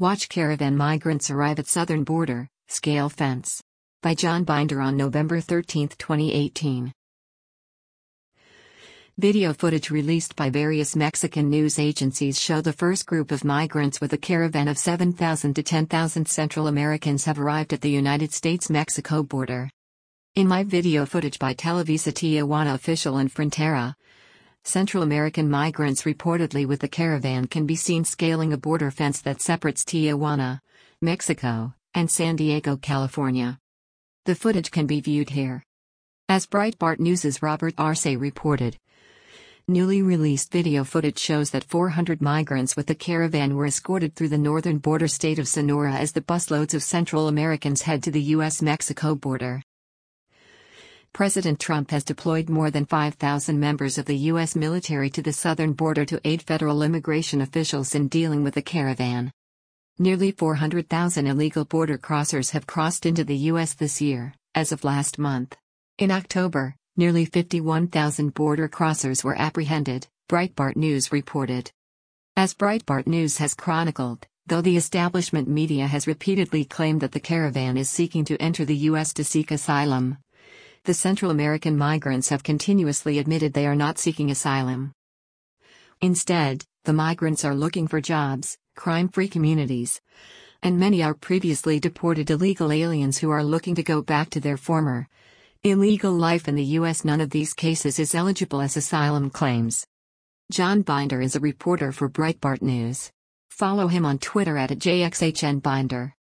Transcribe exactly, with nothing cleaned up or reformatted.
Watch caravan migrants arrive at southern border, scale fence. By John Binder on November thirteenth, twenty eighteen. Video footage released by various Mexican news agencies show the first group of migrants with a caravan of seven thousand to ten thousand Central Americans have arrived at the United States-Mexico border. In live video footage by Televisa Tijuana official in Frontera, Central American migrants reportedly with the caravan can be seen scaling a border fence that separates Tijuana, Mexico, and San Diego, California. The footage can be viewed here. As Breitbart News' Robert Arce reported, newly released video footage shows that four hundred migrants with the caravan were escorted through the northern border state of Sonora as the busloads of Central Americans head to the U S Mexico border. President Trump has deployed more than five thousand members of the U S military to the southern border to aid federal immigration officials in dealing with the caravan. Nearly four hundred thousand illegal border crossers have crossed into the U S this year, as of last month. In October, nearly fifty-one thousand border crossers were apprehended, Breitbart News reported. As Breitbart News has chronicled, though the establishment media has repeatedly claimed that the caravan is seeking to enter the U S to seek asylum, the Central American migrants have continuously admitted they are not seeking asylum. Instead, the migrants are looking for jobs, crime-free communities, and many are previously deported illegal aliens who are looking to go back to their former illegal life in the U S. None of these cases is eligible as asylum claims. John Binder is a reporter for Breitbart News. Follow him on Twitter at J X H N Binder.